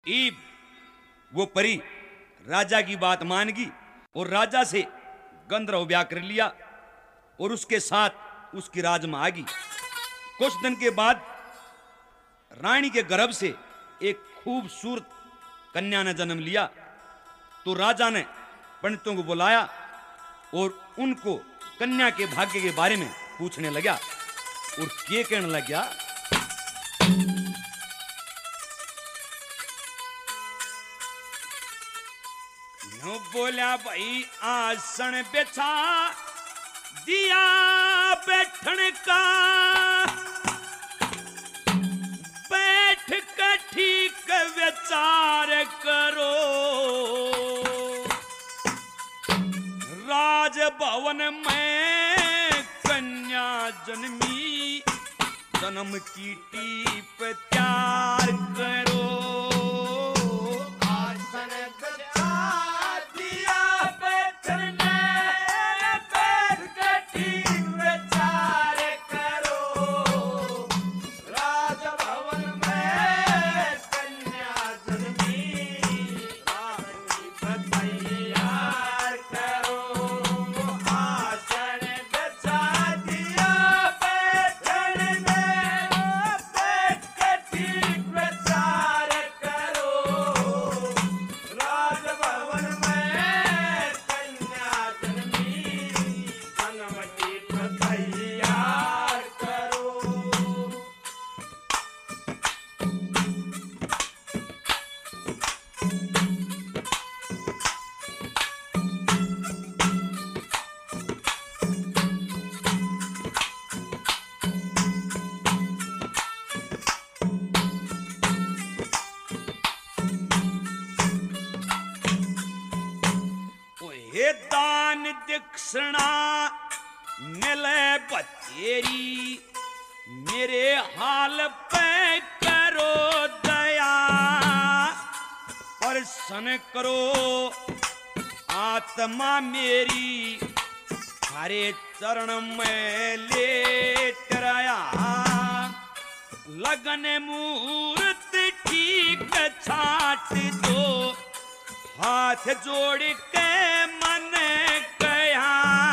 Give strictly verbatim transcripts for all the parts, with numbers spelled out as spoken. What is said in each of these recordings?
ईब वो परी राजा की बात मान गई और राजा से गंधर्व ब्याह कर लिया और उसके साथ उसकी राज में आ गई। कुछ दिन के बाद रानी के गर्भ से एक खूबसूरत कन्या ने जन्म लिया। तो राजा ने पंडितों को बुलाया और उनको कन्या के भाग्य के बारे में पूछने लगा और क्या कहने लगा, नो बोला भाई आसन बिछा दिया बैठन का, बैठ कर ठीक विचार करो, राजभवन में कन्या जन्मी, जन्म की टीप तैयार करो। दान दक्षिणा मिले बतेरी, मेरे हाल पे करो दया, प्रसन्न करो आत्मा मेरी, हरे चरण में लेट रहा, लगन मुहूर्त ठीक छाट दो, हाथ जोड़ के मन गया,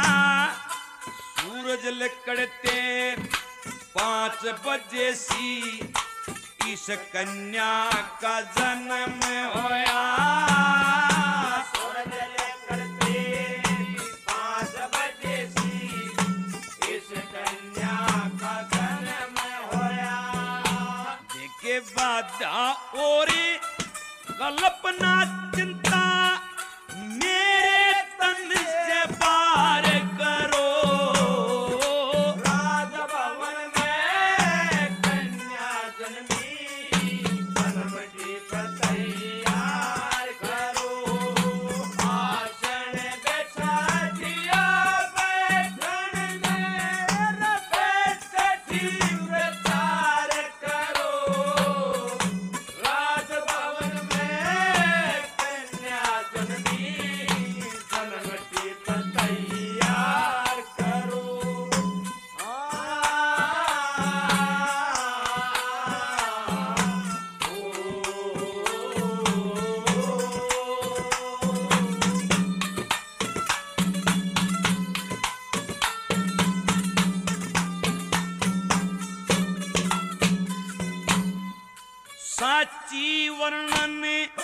सूरज लिकड़ते पांच बजे सी, इस कन्या का जन्म होया, सूरज लिकड़ते पांच बजे सी, इस कन्या का जन्म होया, देखे बाधा और कल्पना चिंता मेरे तन से पार करो, राजभवन में कन्या जन्मी, जन्म की तैयार करो, आसन बिछा दिया बैठन में, बैठ ठीक विचार करो, राजभवन में साची वर्णन,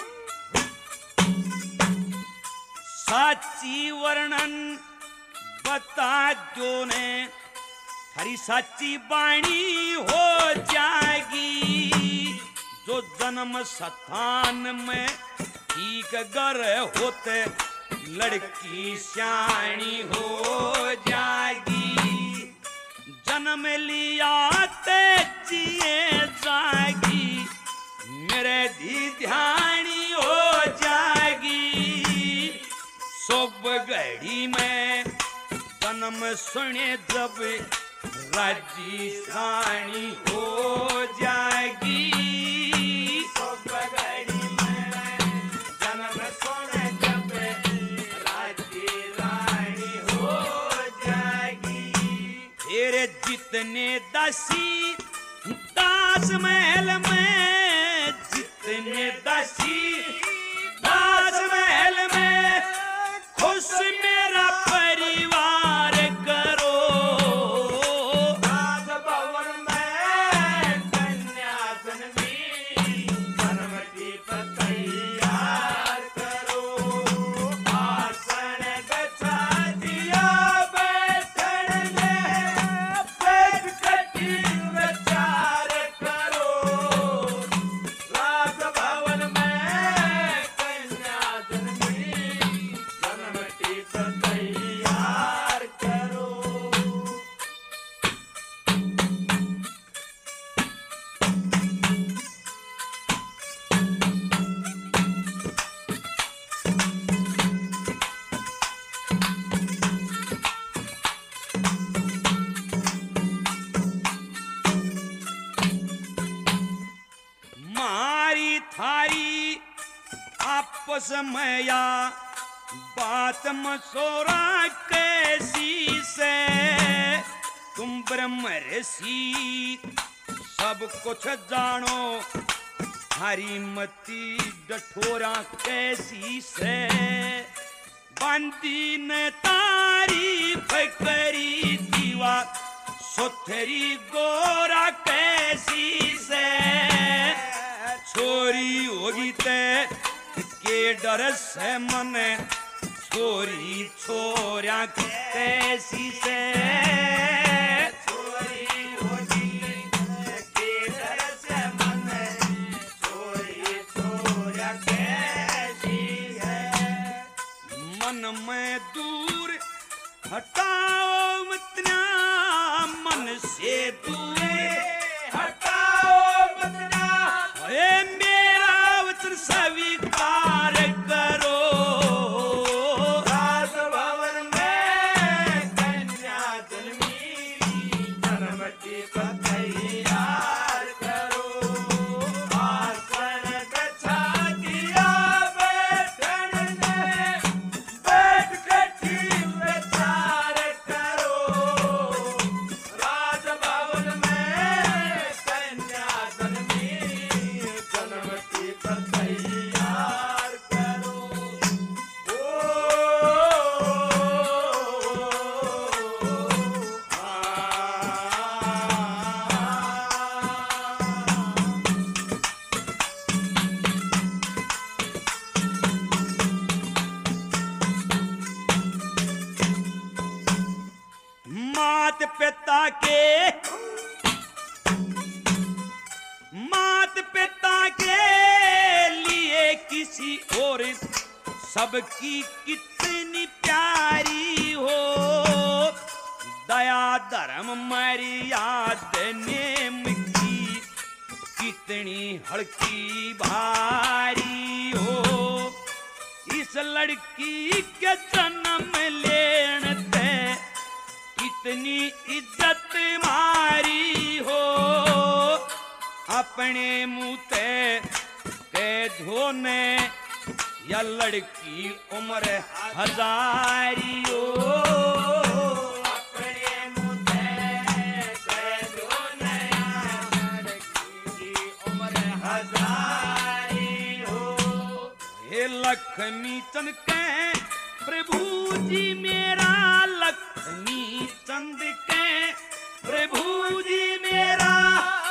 साची वर्णन बता जो ने, हरी साची बाणी हो जाएगी, जो जन्म स्थान में ठीक घर होते, लड़की श्याणी हो जाएगी, जन्म लिया ते जिए जाएगी, मेरे धी ध्यानी हो जाएगी, सब घड़ी में जन्म सुने जब राजी सानी हो जाएगी, सब घड़ी में जन्म सुने जब राजी रानी हो जाएगी, तेरे जितने दासी दास महल में, जितने दासी कैसी दास महल में खुश मेरा परिवार करो। राजभवन में कन्या जन्मी जन्म की तैयार करो। आसन बिछा दिया बैठने बैठ कटी विचार करो। राजभवन में कन्या जन्मी जन्म की तैयार करो। मारी थारी आपस में या बात मसोरा कैसी से तुम ब्रह्म ऋषि सब कुछ जानो। हरी मती डठोरा कैसी से बंदी ने तारीफ करी दीवा सुथरी गोरा कैसी से छोरी होगी ते के डर से मन छोरी छोरा कैसी से चोरी होगी के डर से मन चोरी चोरा कैसी है। मन में दूर हटाओ मतना मन से दूर हटाओ मतना हे मेरा वचन स्वीकार करो। राजभवन में कन्या जन्मी जन्म की तैयार करो। आसन बिछा दिया बैठने बैठ कटी विचार करो। राजभवन में कन्या जन्मी जन्म की तैयार करो। मात पिता के मात पिता के लिए किसी और सबकी कितनी प्यारी हो। दया धर्म मर्यादा नेम की कितनी हल्की भारी हो। इस लड़की के जन्म लेने ते कितनी इज्जत मारी हो। अपने मुंह ते कह धोने या लड़की उम्र हजारी हो। अपने मुँह से कह दो नया लड़की की उम्र हजारी हो। हे लक्ष्मी चंद के प्रभु जी मेरा लक्ष्मी चंद के प्रभु जी मेरा